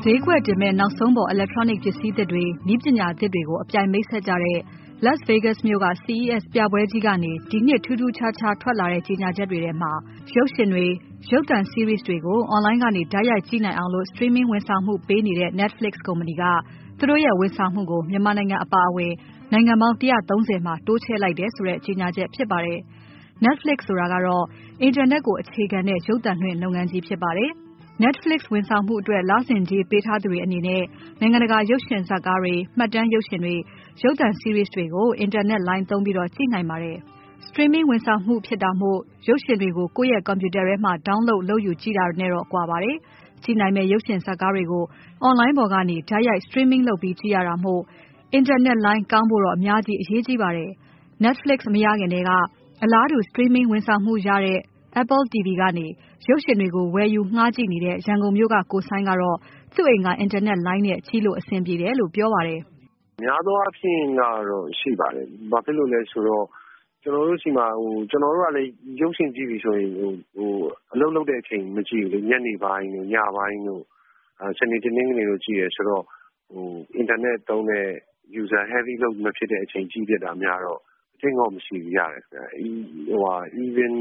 ဈေးကွက်တင်မဲ့နောက်ဆုံးပေါ် electronic ပစ္စည်းသစ်တွေ၊နည်းပညာသစ်တွေကိုအပြိုင်မိတ်ဆက်ကြတဲ့ Las Vegas မြို့က CES ပြပွဲကြီးကနေ ဒီနှစ်ထူးထူးခြားခြားထွက်လာတဲ့ကြေညာချက်တွေထဲမှာ ရုပ်ရှင်တွေ၊ရုပ်သံ series တွေကို online ကနေတိုက်ရိုက်ကြည့်နိုင်အောင် streaming ဝန်ဆောင်မှုပေးနေတဲ့ Netflix ကုမ္ပဏီကသူတို့ရဲ့ဝန်ဆောင်မှုကိုမြန်မာနိုင်ငံအပါအဝင်နိုင်ငံပေါင်း 130 မှာတိုးချဲ့လိုက်တယ်ဆိုတဲ့ကြေညာချက်ဖြစ်ပါတယ်။ Netflix ဆိုတာကတော့အင်တာနက်ကိုအခြေခံတဲ့ရုပ်သံလွှင့်လုပ်ငန်းကြီးဖြစ်ပါတယ်။ Netflix ဝန်ဆောင်မှုအတွက်လစဉ်ကြေးပေးထားသူတွေအနေနဲ့နိုင်ငံတကာရုပ်ရှင်ဇာတ်ကားတွေ၊မှတ်တမ်းရုပ်ရှင်တွေ၊ရုပ်သံ series တွေကိုအင်တာနက်လိုင်းသုံးပြီးကြည့်နိုင်ပါတယ်။ Streaming ဝန်ဆောင်မှုဖြစ်တာမို့ရုပ်ရှင်တွေကိုကိုယ့်ရဲ့ computer ထဲမှာ download လုပ်ယူကြည့်တာနဲ့တော့ကွာပါတယ်။ ကြည့်နိုင်မယ့်ရုပ်ရှင်ဇာတ်ကားတွေကို online ပေါ်ကနေတိုက်ရိုက် streaming လုပ်ပြီးကြည့်ရတာမို့အင်တာနက်လိုင်းကောင်းဖို့တော့အများကြီးအရေးကြီးပါတယ်။ Netflix မရခင်ထဲကအလားတူ streaming ဝန်ဆောင်မှုရတဲ့ Apple TV ကနေ ရုပ်ရှင်တွေကိုဝယ်ယူငှားကြည့်နေတဲ့ရန်ကုန်မြို့ကကိုစိုင်းကတော့သူ့အိမ်ကအင်တာနက်လိုင်းနဲ့ကြည့်လို့အဆင်ပြေတယ်လို့ပြောပါတယ်။ "များသောအားဖြင့်ကတော့ရှိပါတယ်။ဘာဖြစ်လို့လဲဆိုတော့ကျွန်တော်တို့ဆီမှာကျွန်တော်တို့ကလည်းရုပ်ရှင်ကြည့်ပြီဆိုရင်အလုပ်လုပ်တဲ့အချိန်မကြည့်ဘူးလေ။ညနေပိုင်းတို့ညပိုင်းတို့စနေတနင်္ဂနွေတို့ကြည့်ရဆိုတော့အင်တာနက်သုံးတဲ့ user heavy လို့မဖြစ်တဲ့အချိန်ကြည့်ဖြစ်တာများတော့အထင်တော့မရှိဘူးရတယ်ခင်ဗျ။ even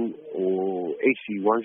HD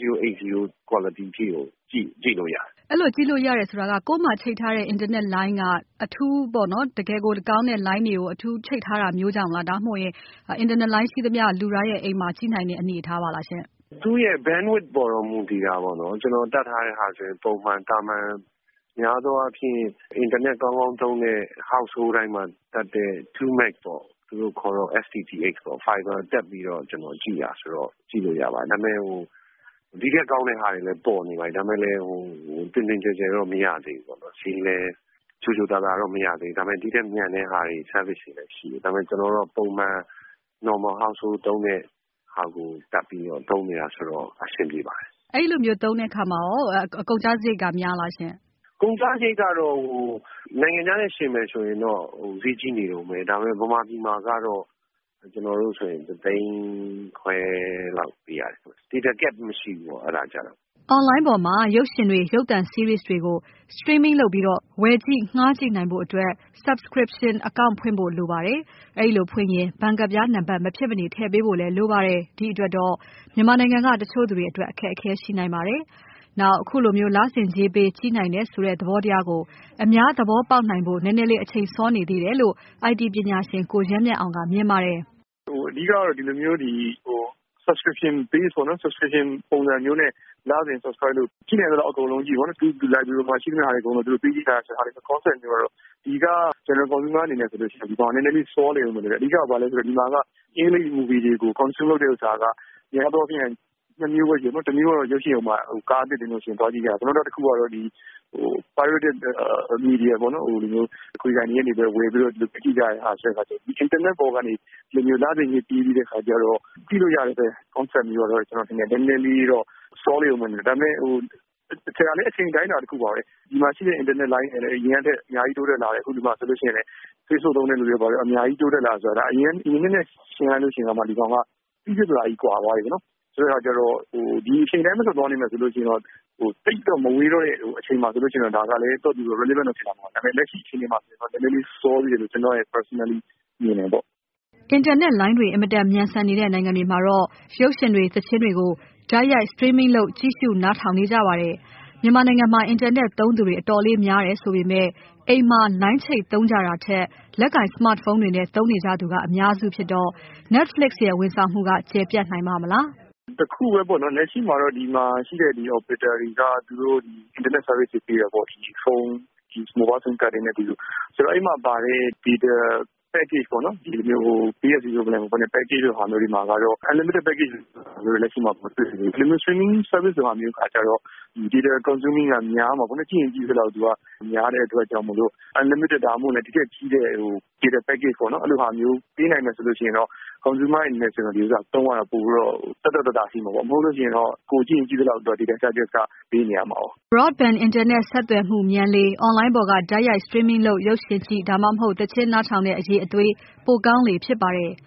1080 quality ထိကိုကြည့်လို့ရတယ်။အဲ့လိုကြည့်လို့ရတယ်ဆိုတာကကိုယ့်မှာချိတ်ထားတဲ့အင်တာနက်လိုင်းကအထူးပေါ့နော်တကယ်ကိုကောင်းတဲ့လိုင်းတွေကိုအထူးချိတ်ထားတာမျိုးကြောင့်လားဒါမှမဟုတ်ရင်အင်တာနက်လိုင်းရှိသမျှလူတိုင်းရဲ့အိမ်မှာကြည့်နိုင်တဲ့အနေအထားပါလားရှင်။သူ့ရဲ့ bandwidth ပေါ်တော့မူတည်တာပေါ့နော်။ကျွန်တော်တတ်ထားတဲ့ဟာဆိုရင်ပုံမှန်သာမန်များသောအားဖြင့်အင်တာနက်ကောင်းကောင်းသုံးတဲ့ household တိုင်းမှာတတ်တဲ့ 2Meg ပေါ့သူတို့ခေါ်တော့ FTTH ပေါ့ Fiber တက်ပြီးတော့ကျွန်တော်ကြည့်တာဆိုတော့ကြည့်လို့ရပါတယ်။ဒါပေမဲ့ဒီထက်ကောင်းတဲ့ဟာတွေလည်းပေါ်နေပါတယ်။ဒါပေမဲ့လည်းတင်တင်ကြယ်ကြယ်တော့မရသေးဘူးပေါ့နော်။ဈေးလည်းချိုချိုသာသာတော့မရသေးဘူး။ဒါပေမဲ့ဒီထက်မြန်တဲ့ဟာတွေ service တွေလည်းရှိတယ်။ဒါပေမဲ့ကျွန်တော်တို့ပုံမှန် normal household သုံးတဲ့ဟာကိုတက်ပြီးတော့သုံးနေတာဆိုတော့အဆင်ပြေပါတယ်။အဲ့လိုမျိုးသုံးတဲ့အခါမှာရောအကုန်ကျစရိတ်ကများလားရှင်။ကုန်ကျစရိတ်ကတော့နိုင်ငံခြားနဲ့ယှဉ်မယ်ဆိုရင်တော့ဈေးကြီးနေတုန်းပဲ။ဒါပေမဲ့ဗမာပြည်မှာကတော့ကျွန်တော်တို့ဆိုရင်1.5 သိန်းလောက်ပေးရတယ်။ data cap မရှိဘူးပေါ့အဲ့ဒါကြတော့ online ပေါ်မှာရုပ်ရှင်တွေရုပ်သံ series တွေကို streaming လုပ်ပြီးဝယ်ကြည့်ငှားကြည့်နိုင်ဖို့အတွက် subscription account ဖွင့်ဖို့လိုပါတယ်။အဲဒီလိုဖွင့်ရင်ဘဏ်ကဒ်ပြားနံပါတ်မဖြစ်မနေထည့်ပေးဖို့လည်းလိုပါတယ်။ဒီအတွက်တော့မြန်မာနိုင်ငံကတချို့သူတွေအတွက်အခက်အခဲရှိနိုင်ပါတယ်။နောက်အခုလိုမျိုးလစဉ်ကြေးပေးကြည့်နိုင်တယ်ဆိုတဲ့သဘောတရားကိုအများသဘောပေါက်နိုင်ဖို့နည်းနည်းလေးအချိန်စောနေသေးတယ်လို့ IT ပညာရှင်ကိုရဲမြတ်အောင်ကမြင်ပါတယ်။အဓိကတော့ဒီလိုမျိုးsubscription base ပေါ့နော် subscription ပုံစံမျိုးနဲ့လစဉ် subscribe လုပ်ကြည့်နိုင်တော့အကုန်လုံးကြည့်ပေါ့နော်သူ library မှာရှိတဲ့ဟာတွေအကုန်လုံးသူတို့ပေးကြည့်တာဆိုတဲ့ concept မျိုးကတော့ဒီက general consumer အနေနဲ့ဆိုလို့ရှိရင်ဒီကောင်နည်းနည်းလေးစောနေဦးမယ်လေအဓိကဘာလဲဆိုတော့ဒီမှာကအင်္ဂလိပ် movie တွေကို consume လုပ်တဲ့ဥစ္စာကများသောအားဖြင့်2မျိုးပဲရှိတယ်နော်တစ်မျိုးကတော့ရုပ်ရှင်ရုံမှာကားအသစ်တင်လို့ရှိရင်သွားကြည့်ကြတာနောက်တစ်ခုကတော့ဒီpirated media ပေါ့နော်ဒီလိုမျိုးခွေဆိုင်တွေကနေပဲဝယ်ပြီးတော့ကြည့်ကြတဲ့အားဆက်ခါကျဒီ internet ပေါ်ကနေဒီလိုမျိုးလာတဲ့ကြီးပြီးတဲ့ခါကျတော့ကြည့်လို့ရတဲ့ concept မျိုးတော့ကျွန်တော်ထင်တယ်နည်းနည်းလေးတော့စောလေးဦးမယ်ဒါပေမဲ့ဆရာလေးအချိန်တိုင်းတာတစ်ခုပါပဲဒီမှာရှိတဲ့ internet line တွေလည်းအရင်ကတည်းကအများကြီးတိုးတက်လာတယ်အခုဒီမှာဆိုလို့ရှိရင်လည်း Facebook သုံးတဲ့လူတွေပါတယ်အများကြီးတိုးတက်လာဆိုတာအရင်နဲ့ရှင်းလိုက်လို့ရှိရင်ဒီကောင်ကပြီးပြလာကြီးกว่าသွားပြီနော်ဆိုတော့ကျတော့ဒီအချိန်တိုင်းမဆက်သွားနိုင်မယ်ဆိုလို့ရှိရင်တော့တိတ်တော့မဝေးတော့တဲ့အချိန်မှာဆိုလို့ရှိရင်တော့ဒါကလည်းတော့ဒီ relevant တော့ဖြစ်လာမှာဒါပေမဲ့လက်ရှိအချိန်မှာဆိုတော့နည်းနည်းလေးစောသေးတယ်လို့ကျွန်တော်ရဲ့ personally မြင်တယ်ပေါ့အင်တာနက်လိုင်းတွေအင်မတန်မြန်ဆန်နေတဲ့နိုင်ငံတွေမှာတော့ရုပ်ရှင်တွေသီချင်းတွေကိုတိုက်ရိုက် streaming လုပ်ကြည့်ရှုနားထောင်နေကြပါတယ်။မြန်မာနိုင်ငံမှာအင်တာနက်သုံးသူတွေအတော်လေးများတယ်ဆိုပေမဲ့အိမ်မှာလိုင်းချိတ်သုံးကြတာထက်လက်ကိုင် smartphone တွေနဲ့သုံးနေကြသူကအများစုဖြစ်တော့ Netflix ရဲ့ဝန်ဆောင်မှုကကျယ်ပြန့်နိုင်ပါမလား။တခုပဲပေါ့နော်လက်ရှိမှာတော့ဒီမှာရှိတဲ့ဒီ operator တွေကသူတို့ဒီ internet service တွေပေးရပေါ့ဒီဖုန်းဒီ mobile sim card တွေနဲ့ပြီးဆိုတော့အဲ့မှာပါတဲ့ data package ပေါ့နော်ဒီလိုမျိုးPSC ဆိုလည်းပေါ့နော် package တွေဟာမျိုးဒီမှာကတော့ unlimited package တွေလက်ရှိမှာပေါ့တွေ့တယ်ဒီလိုမျိုး streaming service တွေဟာမျိုးအခါကျတော့ဒီ data consuming ကများမှာပေါ့နော်ကြည့်ရင်ကြည့်သလောက်သူကများတဲ့အတွက်ကြောင့်မလို့ unlimited ဒါမှမဟုတ်လည်းဒီထက်ကြီးတဲ့data package ပေါ့နော်အဲ့လိုဟာမျိုးပေးနိုင်မယ်ဆိုလို့ရှိရင်တော့ consumer အနေနဲ့ဆိုတော့ဒီဥစ္စာသုံးရတာပို့ပြီးတော့တတ်ရှိမှာပေါ့မဟုတ်လို့ရှိရင်တော့ကိုကြည့်ရင်ကြည့်သလောက်တော့ data charges ကပေးနေရမှာပေါ့ Broadband internet ဆက်သွယ်မှုမြန်လေ online ပေါ်ကတိုက်ရိုက် streaming လုပ်ရုပ်ရှင်ကြည့်ဒါမှမဟုတ်သီချင်းနားထောင်တဲ့အရေးအသွေးပိုကောင်းလေဖြစ်ပါတယ်။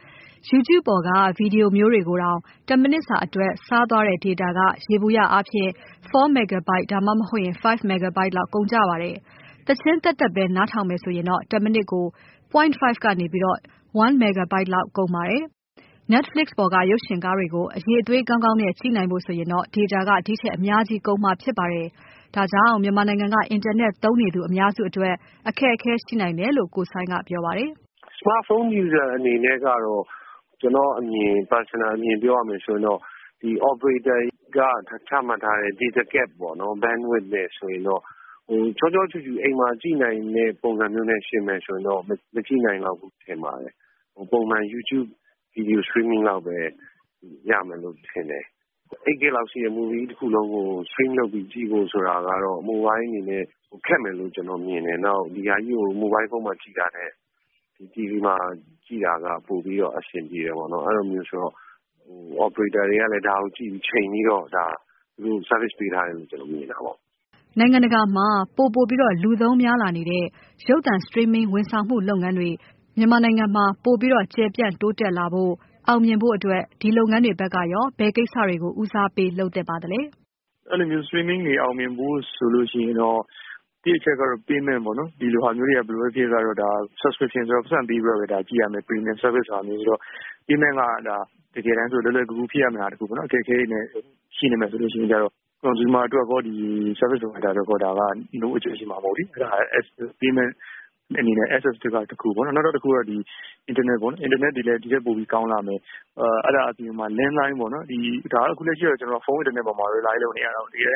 YouTube ပေါ်ကဗီဒီယိုမျိုးတွေကိုတောင်10မိနစ်စာအတွက်စားသွားတဲ့ data ကယေဘူယအားဖြင့်4 megabyte ဒါမှမဟုတ်ရင်5 megabyte လောက်ကုန်ကြပါတယ်။တချင်းတက်ပဲနားထောင်မယ်ဆိုရင်တော့10မိနစ်ကို 0.5 ကနေပြီးတော့1 megabyte လောက်ကုန်ပါတယ်။ Netflix ပေါ်ကရုပ်ရှင်ကားတွေကိုအရေးအသွေးကောင်းကောင်းနဲ့ကြည့်နိုင်ဖို့ဆိုရင်တော့ data ကဒီထက်အများကြီးကုန်မှာဖြစ်ပါတယ်။ဒါကြောင့်မြန်မာနိုင်ငံကအင်တာနက်သုံးနေသူအများစုအတွက်အခက်အခဲရှိနိုင်တယ်လို့ကိုဆိုင်းကပြောပါတယ်။ Smartphone user အနေနဲ့ကတော့ကျွန်တော်အမြင် personal အမြင်ပြောရမယ်ဆိုရင်တော့ဒီ operator ကချမှတ်ထားတဲ့ data cap ပေါ့နော် bandwidth နဲ့ဆိုရင်တော့ချောချောချူချူအိမ်မှာကြည့်နိုင်တဲ့ပုံစံမျိုးနဲ့ရှင်းမယ်ဆိုရင်တော့မကြည့်နိုင်တော့ဘူးထင်ပါတယ်။ပုံမှန် YouTube video streaming လောက်ပဲရမယ်လို့ထင်တယ်။ 8K လောက်ရှိတဲ့ movie တစ်ခုလုံးကို stream လုပ်ပြီးကြည့်ဖို့ဆိုတာကတော့ mobile အနေနဲ့ခက်မယ်လို့ကျွန်တော်မြင်တယ်။နောက်ဒီဟာကြီးကို mobile ဖုန်းမှာကြည့်တာနဲ့ဒီ TV မှာကြည့်တာကပိုပြီးတော့အဆင်ပြေတယ်ပေါ့နော်။အဲ့လိုမျိုးဆိုတော့operator တွေကလည်းဒါကိုကြည့်ပြီးချိန်ပြီးတော့ဒါသူတို့ service ပေးထားတယ်လို့ကျွန်တော်မြင်တာပေါ့။နိုင်ငံတကာမှာပိုပြီးတော့လူသုံးများလာနေတဲ့ရုပ်သံ streaming ဝန်ဆောင်မှုလုပ်ငန်းတွေမြန်မာနိုင်ငံမှာပိုပြီးတော့ကျယ်ပြန့်တိုးတက်လာဖို့အောင်မြင်ဖို့အတွက်ဒီလုပ်ငန်းတွေဘက်ကရောဘယ်ကိစ္စတွေကိုဦးစားပေးလုပ်သင့်ပါသလဲ။အဲ့လိုမျိုး streaming တွေအောင်မြင်ဖို့ဆိုလို့ရှိရင်တော့ဒီအချက်ကတော့ payment ပေါ့နော်။ဒီလိုဟာမျိုးတွေကဘယ်လိုဖြစ်ကတော့ဒါ subscription ဆိုတော့ပတ်စံပေးပြီးတော့ဒါကြည့်ရမယ် premium service ဟာမျိုးဆိုတော့ payment ကဒါတကယ်တမ်းဆိုလွယ်လွယ်ကူကူဖြစ်ရမှာတခုပေါ့နော်။အခက်အခဲနဲ့ရှိနေမယ်ဆိုလို့ရှိရင်ကြတော့ consumer အတွက်ကောဒီ service provider အတွက်ကောဒါက no အကျိုးရှိမှာမဟုတ်ဘူး။အဲ့ဒါ payment အနေနဲ့ access တခုပေါ့နော်။နောက်တစ်ခုကဒီ internet ပေါ့နော်။ internet တွေလည်းဒီထက်ပိုပြီးကောင်းလာမယ်။အဲ့ဒါအပြင်မှာ landline ပေါ့နော်။ဒီဒါအခုလက်ရှိတော့ကျွန်တော်ဖုန်း internet ပေါ်မှာ rely လုပ်နေရတော့ဒီ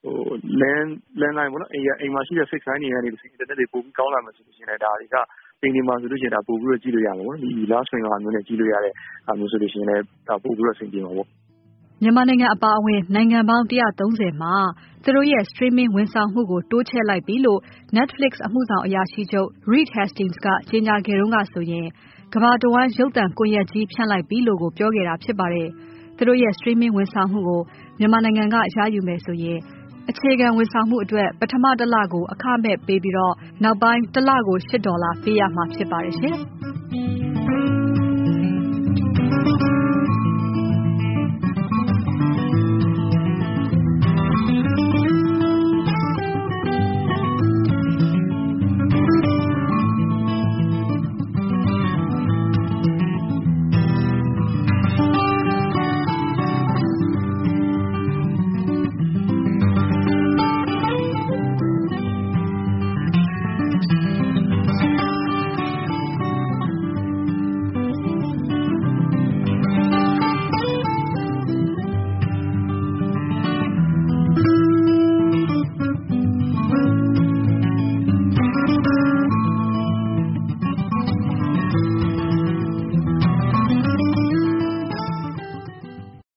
landline ပေါ့နော်။အိမ်မှာရှိတဲ့ fixed line တွေကနေ internet တွေပိုပြီးကောင်းလာမယ်ဆိုလို့ရှိရင်ဒါတွေကအိမ်တွေမှာဆိုလို့ရှိရင်ဒါပိုပြီးတော့ကြည့်လို့ရမှာပေါ့နော်။ဒီ last ring ဟာမျိုးနဲ့ကြည့်လို့ရတဲ့ဟာမျိုးဆိုလို့ရှိရင်လည်းဒါပိုပြီးတော့အဆင်ပြေမှာပေါ့မြန်မာနိုင်ငံအပါအဝင်နိုင်ငံပေါင်း130မှာသူတို့ရဲ့ streaming ဝန်ဆောင်မှုကိုတိုးချဲ့လိုက်ပြီလို့ Netflix အမှုဆောင်အရာရှိချုပ် Reed Hastings ကကြေညာခဲ့တုန်းကဆိုရင်ကမ္ဘာတဝန်းရုပ်သံကွန်ရက်ကြီးဖြန့်လိုက်ပြီလို့ကိုပြောခဲ့တာဖြစ်ပါတယ်။သူတို့ရဲ့ streaming ဝန်ဆောင်မှုကိုမြန်မာနိုင်ငံကရယူမယ်ဆိုရင်အခြေခံဝန်ဆောင်မှုအတွက်ပထမတစ်လကိုအခမဲ့ပေးပြီးတော့နောက်ပိုင်းတစ်လကို$8ပေးရမှာဖြစ်ပါတယ်ရှင်။